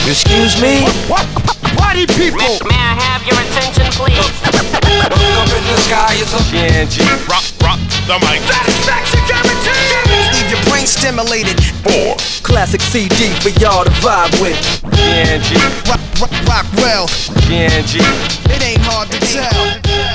Excuse me? Party people! May I have your attention, please? Look up in the sky, it's a GNG. Rock the mic. Satisfaction guaranteed! Leave your brain stimulated. 4. classic CD for y'all to vibe with. GNG. Rock well. GNG. It ain't hard to tell.